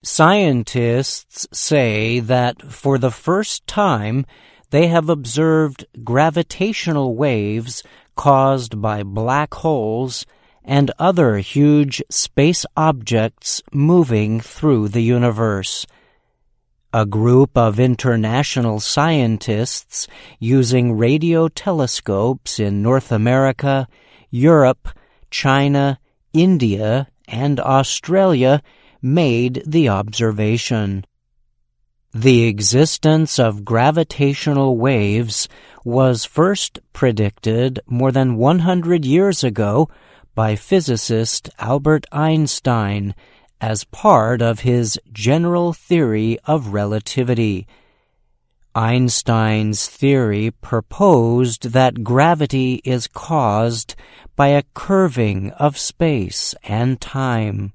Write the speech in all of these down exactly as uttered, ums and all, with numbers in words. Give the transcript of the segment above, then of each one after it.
Scientists say that for the first time they have observed gravitational waves caused by black holes and other huge space objects moving through the universe. A group of international scientists using radio telescopes in North America, Europe, China, India, and Australia made the observation. The existence of gravitational waves was first predicted more than one hundred years ago by physicist Albert Einstein as part of his general theory of relativity. Einstein's theory proposed that gravity is caused by a curving of space and time.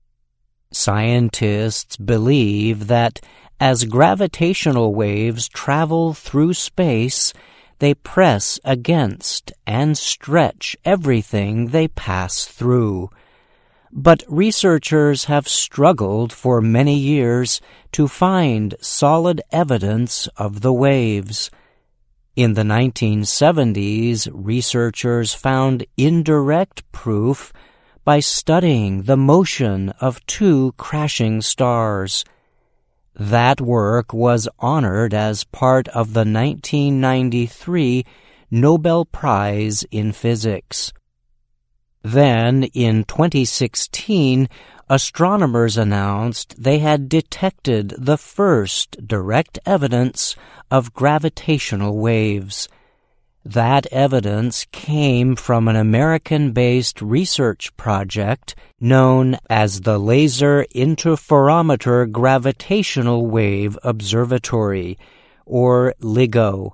Scientists believe that as gravitational waves travel through space, they press against and stretch everything they pass through. But researchers have struggled for many years to find solid evidence of the waves. In the nineteen seventies, researchers found indirect proof by studying the motion of two crashing stars. That work was honored as part of the nineteen ninety-three Nobel Prize in Physics. Then, in twenty sixteen, astronomers announced they had detected the first direct evidence of gravitational waves. That evidence came from an American-based research project known as the Laser Interferometer Gravitational Wave Observatory, or LIGO.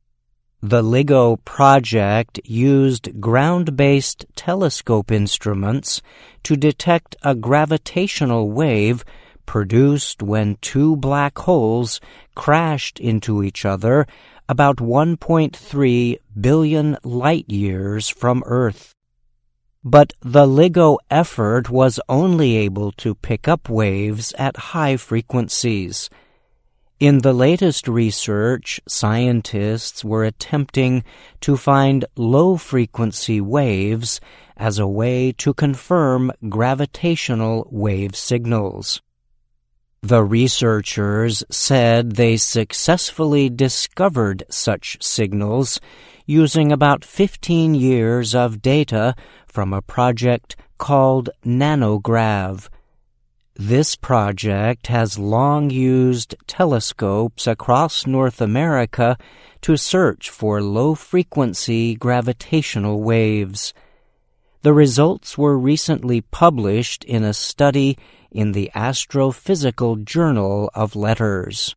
The LIGO project used ground-based telescope instruments to detect a gravitational wave produced when two black holes crashed into each other about one point three billion light-years from Earth. But the LIGO effort was only able to pick up waves at high frequencies. In the latest research, scientists were attempting to find low-frequency waves as a way to confirm gravitational wave signals. The researchers said they successfully discovered such signals using about fifteen years of data from a project called NanoGrav. This project has long used telescopes across North America to search for low-frequency gravitational waves. The results were recently published in a study in the Astrophysical Journal of Letters.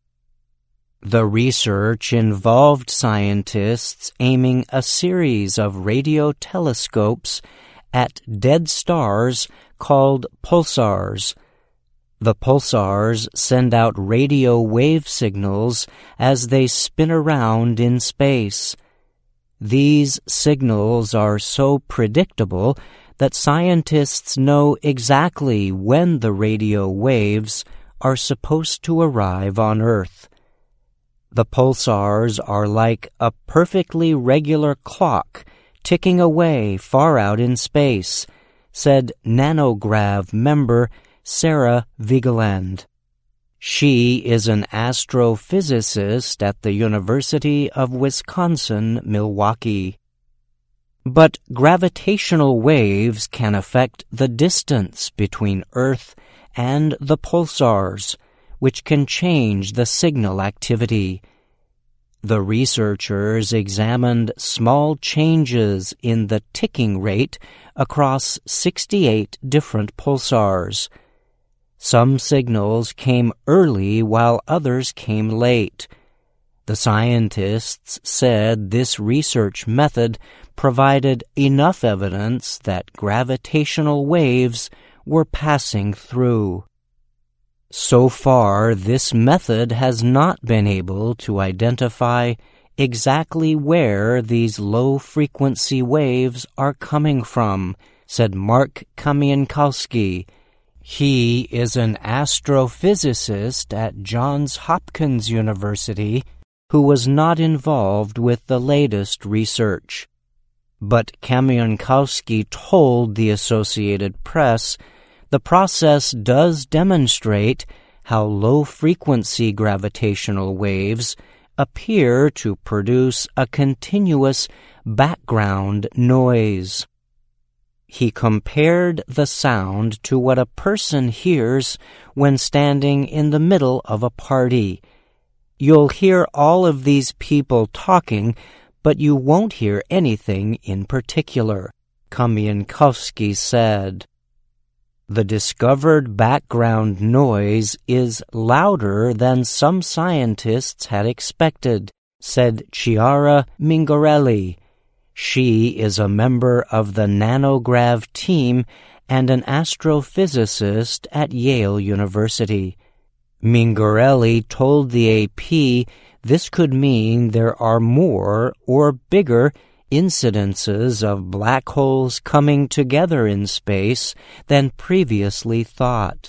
The research involved scientists aiming a series of radio telescopes at dead stars called pulsars. The pulsars send out radio wave signals as they spin around in space. These signals are so predictable that scientists know exactly when the radio waves are supposed to arrive on Earth. The pulsars are like a perfectly regular clock ticking away far out in space, said NanoGrav member Sarah Vigeland. She is an astrophysicist at the University of Wisconsin-Milwaukee. But gravitational waves can affect the distance between Earth and the pulsars, which can change the signal activity. The researchers examined small changes in the ticking rate across sixty-eight different pulsars. Some signals came early while others came late. The scientists said this research method provided enough evidence that gravitational waves were passing through. So far, this method has not been able to identify exactly where these low-frequency waves are coming from, said Mark Kamiankowski, He is an astrophysicist at Johns Hopkins University who was not involved with the latest research. But Kamienkowski told the Associated Press the process does demonstrate how low-frequency gravitational waves appear to produce a continuous background noise. He compared the sound to what a person hears when standing in the middle of a party. You'll hear all of these people talking, but you won't hear anything in particular, Kamienkowski said. The discovered background noise is louder than some scientists had expected, said Chiara Mingarelli. She is a member of the Nanograv team and an astrophysicist at Yale University. Mingarelli told the A P this could mean there are more or bigger incidences of black holes coming together in space than previously thought.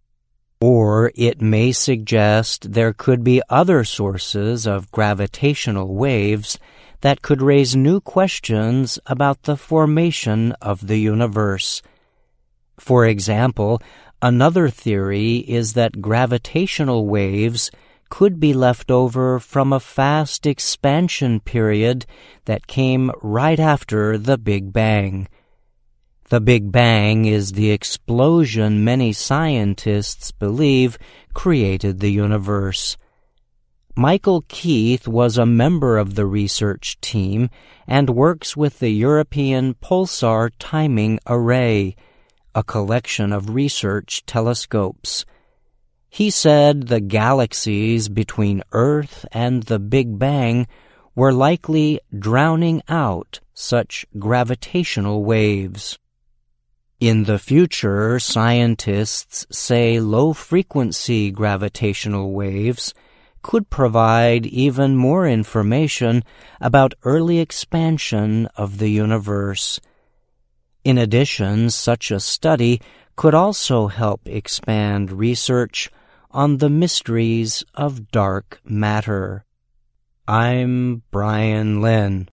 Or it may suggest there could be other sources of gravitational waves that could raise new questions about the formation of the universe. For example, another theory is that gravitational waves could be left over from a fast expansion period that came right after the Big Bang. The Big Bang is the explosion many scientists believe created the universe. Michael Keith was a member of the research team and works with the European Pulsar Timing Array, a collection of research telescopes. He said the galaxies between Earth and the Big Bang were likely drowning out such gravitational waves. In the future, scientists say low-frequency gravitational waves could provide even more information about early expansion of the universe. In addition, such a study could also help expand research on the mysteries of dark matter. I'm Brian Lynn.